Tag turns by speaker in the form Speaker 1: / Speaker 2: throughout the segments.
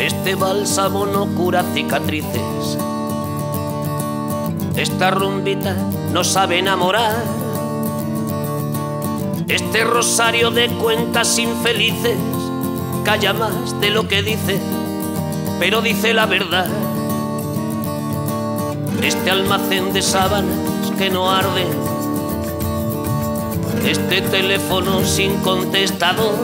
Speaker 1: Este bálsamo no cura cicatrices, esta rumbita no sabe enamorar, este rosario de cuentas infelices calla más de lo que dice, pero dice la verdad. Este almacén de sábanas que no arde, este teléfono sin contestador,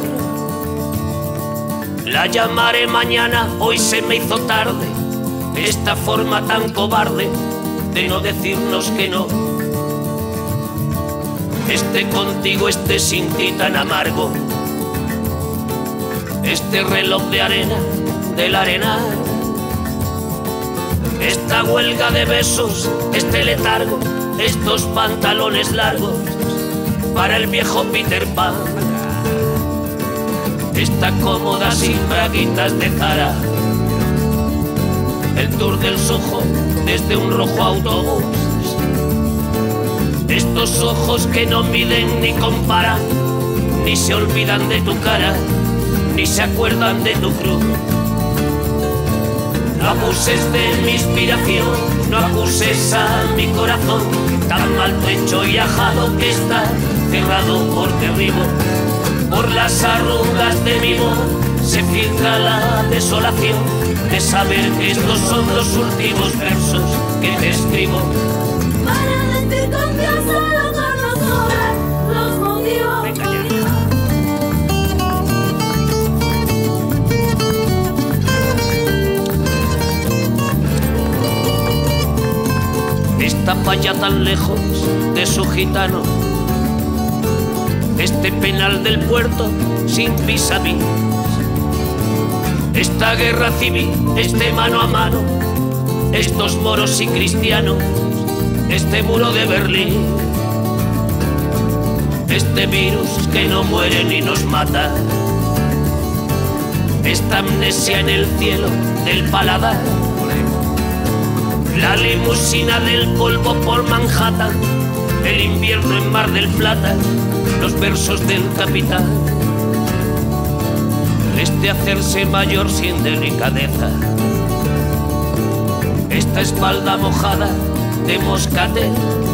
Speaker 1: la llamaré mañana, hoy se me hizo tarde, esta forma tan cobarde de no decirnos que no. Este contigo, este sin ti tan amargo, este reloj de arena del arenal, esta huelga de besos, este letargo, estos pantalones largos para el viejo Peter Pan, esta cómoda sin braguitas de Zara, el tour del Soho desde un rojo autobús, estos ojos que no miden ni comparan, ni se olvidan de tu cara, ni se acuerdan de tu cruz. No acuses de mi inspiración, no acuses a mi corazón, tan maltrecho y ajado que está cerrado por derribo. Por las arrugas de mi voz se filtra la desolación de saber que estos son los últimos versos que te escribo.
Speaker 2: Para decir confianza lo que nos sobra, los motivos.
Speaker 1: Esta falla tan lejos de su gitano, este penal del puerto sin vis a vis, esta guerra civil, este mano a mano, estos moros y cristianos, este muro de Berlín, este virus que no muere ni nos mata, esta amnesia en el cielo del paladar, la limusina del polvo por Manhattan, el invierno en Mar del Plata, los versos del capitán, este hacerse mayor sin delicadeza, esta espalda mojada de moscatel,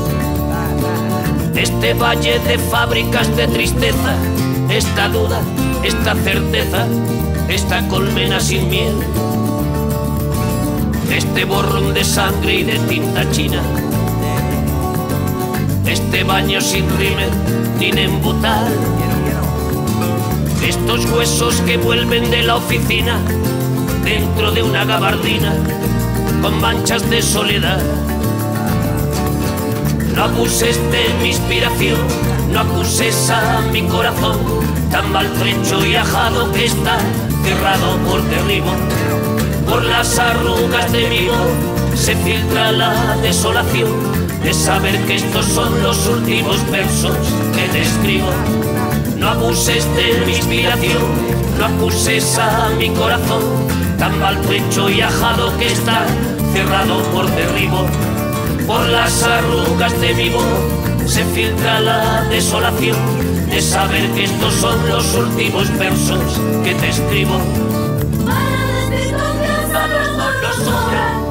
Speaker 1: este valle de fábricas de tristeza, esta duda, esta certeza, esta colmena sin miel, este borrón de sangre y de tinta china, este baño sin rímel ni nembutal, estos huesos que vuelven de la oficina dentro de una gabardina con manchas de soledad. No acuses de mi inspiración, no acuses a mi corazón, tan maltrecho y ajado que está cerrado por derribo. Por las arrugas de mi voz se filtra la desolación de saber que estos son los últimos versos que te escribo. No abuses de mi inspiración, no acuses a mi corazón, tan maltrecho y ajado que está cerrado por derribo. Por las arrugas de mi voz se filtra la desolación de saber que estos son los últimos versos que te escribo.
Speaker 2: Para decir confianza lo que nos sobra.